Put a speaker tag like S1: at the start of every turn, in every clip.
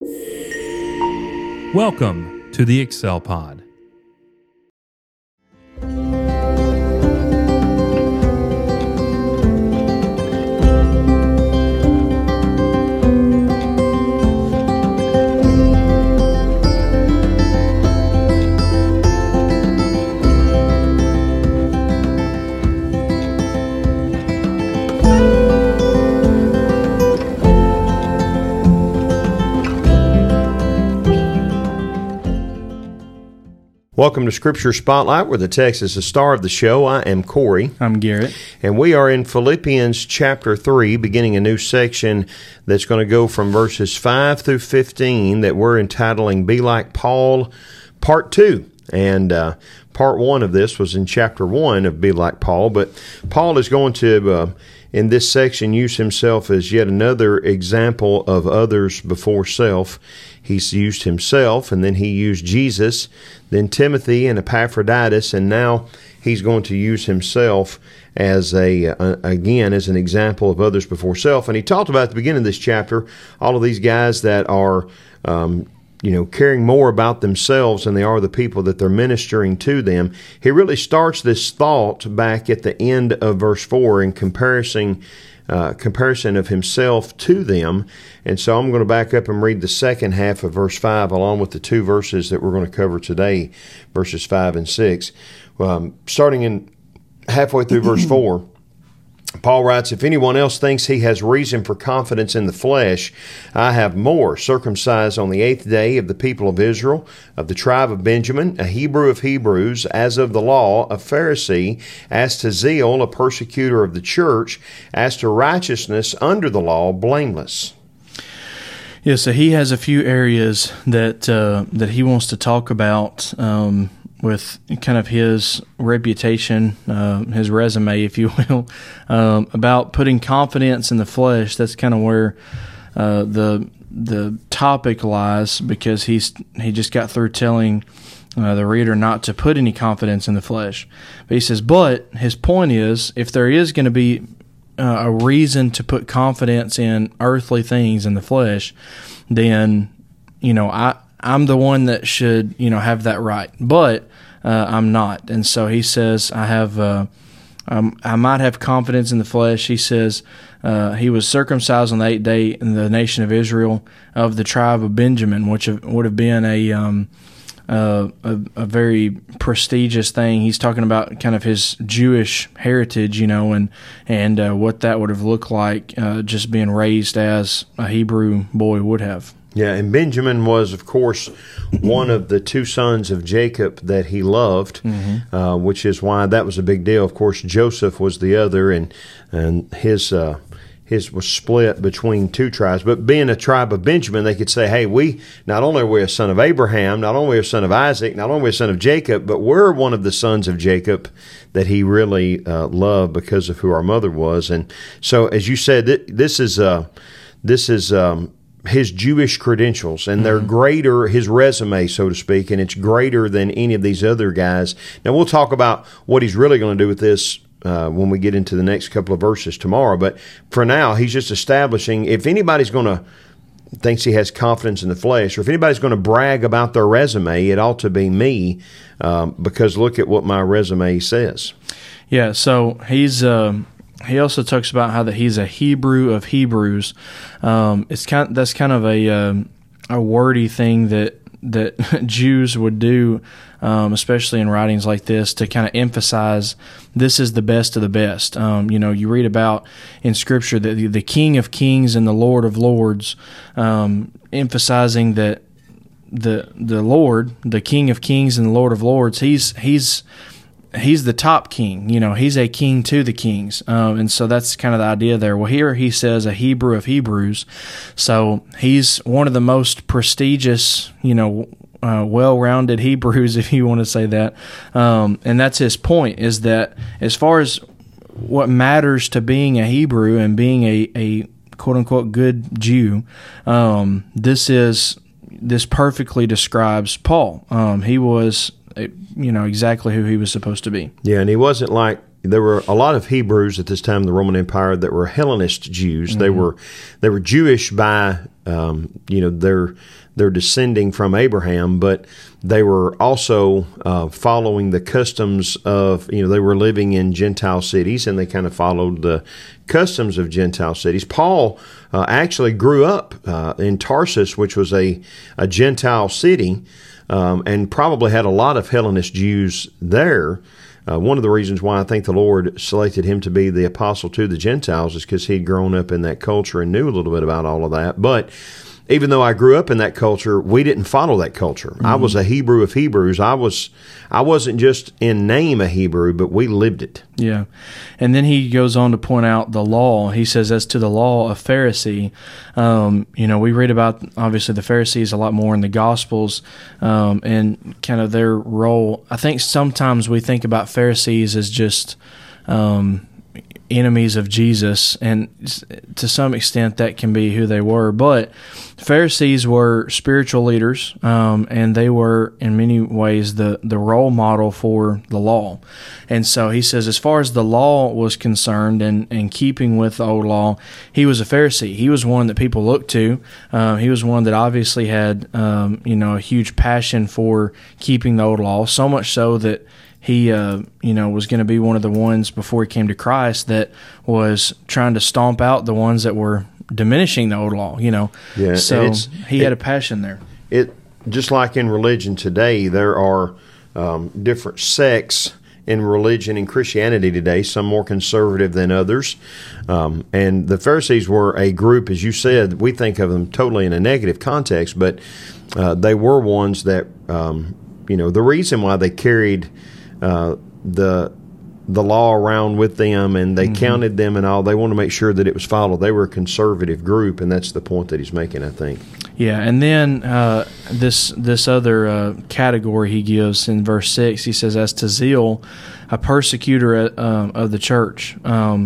S1: Welcome to the Excel Pod.
S2: Welcome to Scripture Spotlight, where the text is the star of the show. I am Corey.
S3: I'm Garrett.
S2: And we are in Philippians chapter 3, beginning a new section that's going to go from verses 5 through 15 that we're entitling Be Like Paul, Part 2. And Part 1 of this was in chapter 1 of Be Like Paul. But Paul is going to, in this section, use himself as yet another example of others before self. He's used himself, and then he used Jesus, then Timothy and Epaphroditus, and now he's going to use himself as again as an example of others before self. And he talked about at the beginning of this chapter all of these guys that are caring more about themselves than they are the people that they're ministering to them. He really starts this thought back at the end of verse 4 in comparison of himself to them. And so I'm going to back up and read the second half of verse 5 along with the two verses that we're going to cover today, verses 5 and 6. Starting in halfway through verse 4, Paul writes, "If anyone else thinks he has reason for confidence in the flesh, I have more. Circumcised on the 8th day of the people of Israel, of the tribe of Benjamin, a Hebrew of Hebrews, as of the law, a Pharisee, as to zeal, a persecutor of the church, as to righteousness under the law, blameless."
S3: Yeah, so he has a few areas that he wants to talk about with kind of his reputation, his resume, if you will, about putting confidence in the flesh. That's kind of where the topic lies, because he just got through telling the reader not to put any confidence in the flesh. But he says, but his point is, if there is going to be a reason to put confidence in earthly things in the flesh, then I'm the one that should have that right, but I'm not. And so he says I might have confidence in the flesh. He says he was circumcised on the 8th day in the nation of Israel, of the tribe of Benjamin, which would have been a very prestigious thing. He's talking about kind of his Jewish heritage, and what that would have looked like just being raised as a Hebrew boy would have.
S2: Yeah, and Benjamin was, of course, one of the two sons of Jacob that he loved, which is why that was a big deal. Of course, Joseph was the other, and his was split between two tribes. But being a tribe of Benjamin, they could say, hey, we not only are we a son of Abraham, not only are we a son of Isaac, not only are we a son of Jacob, but we're one of the sons of Jacob that he really loved because of who our mother was. And so, as you said, this is his Jewish credentials, and they're greater, his resume, so to speak, and it's greater than any of these other guys. Now, we'll talk about what he's really going to do with this when we get into the next couple of verses tomorrow. But for now, he's just establishing, if anybody's going to thinks he has confidence in the flesh, or if anybody's going to brag about their resume, it ought to be me, because look at what my resume says.
S3: Yeah, so he also talks about how that he's a Hebrew of Hebrews. That's kind of a wordy thing that Jews would do, especially in writings like this, to kind of emphasize this is the best of the best. You read about in Scripture that the King of Kings and the Lord of Lords, emphasizing that the Lord, the King of Kings and the Lord of Lords, he's the top king. He's a king to the kings. And so that's kind of the idea there. Well, here he says a Hebrew of Hebrews. So he's one of the most prestigious, well-rounded Hebrews, if you want to say that. And that's his point, is that as far as what matters to being a Hebrew and being a quote-unquote good Jew, this perfectly describes Paul. He was exactly who he was supposed to be.
S2: Yeah, and he wasn't like, there were a lot of Hebrews at this time in the Roman Empire that were Hellenist Jews. Mm-hmm. They were Jewish by they're descending from Abraham, but they were also following the customs of, they were living in Gentile cities, and they kind of followed the customs of Gentile cities. Paul actually grew up in Tarsus, which was a Gentile city, and probably had a lot of Hellenist Jews there. One of the reasons why I think the Lord selected him to be the apostle to the Gentiles is because he'd grown up in that culture and knew a little bit about all of that. But even though I grew up in that culture, we didn't follow that culture. Mm-hmm. I was a Hebrew of Hebrews. I wasn't just in name a Hebrew, but we lived it.
S3: Yeah. And then he goes on to point out the law. He says, as to the law, a Pharisee. We read about, obviously, the Pharisees a lot more in the Gospels and kind of their role. I think sometimes we think about Pharisees as just enemies of Jesus, and to some extent that can be who they were. But Pharisees were spiritual leaders, and they were in many ways the role model for the law. And so he says, as far as the law was concerned and keeping with the old law, he was a Pharisee. He was one that people looked to. He was one that obviously had a huge passion for keeping the old law, so much so that he, was going to be one of the ones before he came to Christ that was trying to stomp out the ones that were diminishing the old law.
S2: Yeah,
S3: so he had a passion there.
S2: It just like in religion today, there are different sects in religion and Christianity today. Some more conservative than others, and the Pharisees were a group, as you said. We think of them totally in a negative context, but they were ones that the reason why they carried the law around with them, and they counted them and all. They want to make sure that it was followed. They were a conservative group, and that's the point that he's making, I think.
S3: Yeah, and then this other category he gives in verse 6, he says, as to zeal, a persecutor of the church.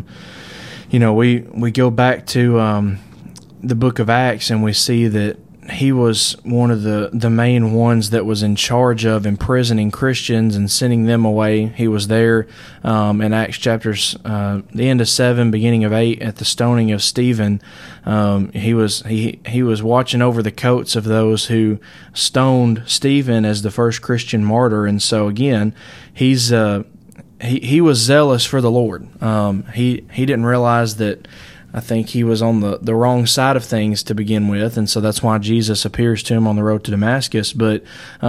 S3: We go back to the book of Acts, and we see that he was one of the main ones that was in charge of imprisoning Christians and sending them away. He was there in Acts chapters, the end of 7, beginning of 8, at the stoning of Stephen. He was watching over the coats of those who stoned Stephen as the first Christian martyr. And so again, he was zealous for the Lord. He didn't realize that. I think he was on the wrong side of things to begin with, and so that's why Jesus appears to him on the road to Damascus. But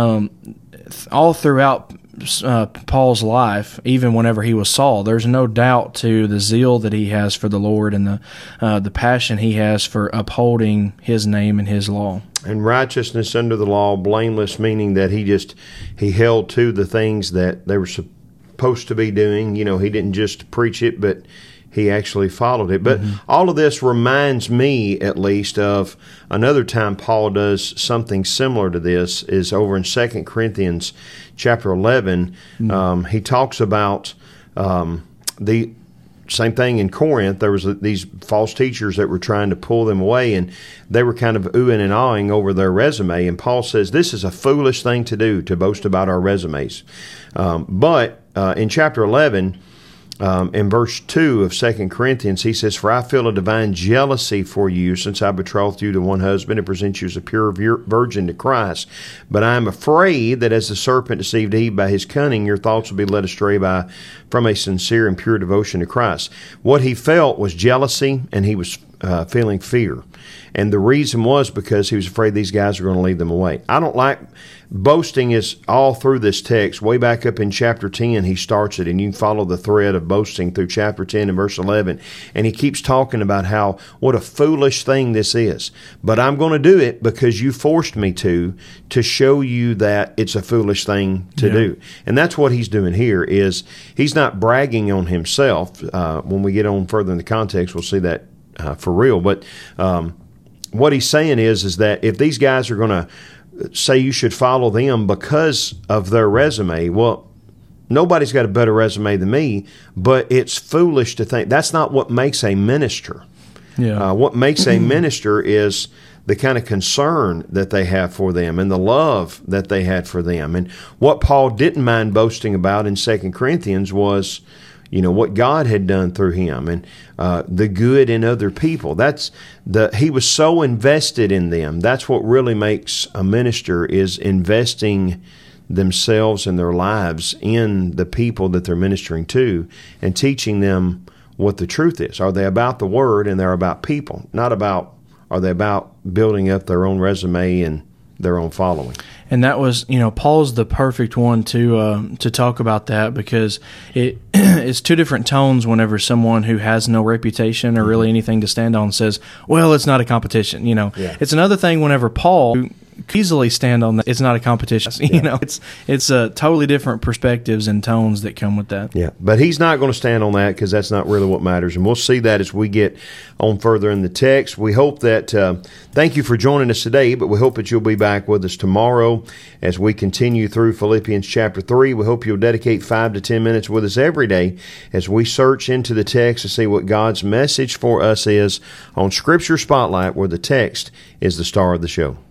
S3: all throughout Paul's life, even whenever he was Saul, there's no doubt to the zeal that he has for the Lord and the passion he has for upholding his name and his law.
S2: And righteousness under the law, blameless, meaning that he held to the things that they were supposed to be doing. He didn't just preach it, but he actually followed it. But all of this reminds me, at least, of another time Paul does something similar to this, is over in 2 Corinthians chapter 11. He talks about the same thing in Corinth. There was these false teachers that were trying to pull them away, and they were kind of oohing and ahhing over their resume. And Paul says, this is a foolish thing to do, to boast about our resumes. But in chapter 11, in verse 2 of 2 Corinthians, he says, for I feel a divine jealousy for you, since I betrothed you to one husband and present you as a pure virgin to Christ. But I am afraid that as the serpent deceived Eve by his cunning, your thoughts will be led astray from a sincere and pure devotion to Christ. What he felt was jealousy, and he was feeling fear. And the reason was because he was afraid these guys were going to lead them away. I don't like boasting. Is all through this text. Way back up in chapter 10, he starts it, and you can follow the thread of boasting through chapter 10 and verse 11. And he keeps talking about what a foolish thing this is. But I'm going to do it because you forced me to show you that it's a foolish thing to do. And that's what he's doing here. Is he's not bragging on himself. When we get on further in the context, we'll see that for real. But what he's saying is that if these guys are going to say you should follow them because of their resume, well, nobody's got a better resume than me, but it's foolish to think. That's not what makes a minister. What makes a minister is the kind of concern that they have for them and the love that they had for them. And what Paul didn't mind boasting about in 2 Corinthians was, what God had done through him, and the good in other people. He was so invested in them. That's what really makes a minister, is investing themselves and their lives in the people that they're ministering to and teaching them what the truth is. Are they about the Word, and they're about people, not about, are they about building up their own resume and their own following?
S3: And that was, Paul's the perfect one to talk about that, because it's two different tones whenever someone who has no reputation or really anything to stand on says, well, it's not a competition. It's another thing whenever Paul could easily stand on that. It's not a competition. It's totally different perspectives and tones that come with that.
S2: Yeah, but he's not going to stand on that, because that's not really what matters. And we'll see that as we get on further in the text. We hope that, thank you for joining us today, but we hope that you'll be back with us tomorrow as we continue through Philippians chapter 3. We hope you'll dedicate 5 to 10 minutes with us every day as we search into the text to see what God's message for us is on Scripture Spotlight, where the text is the star of the show.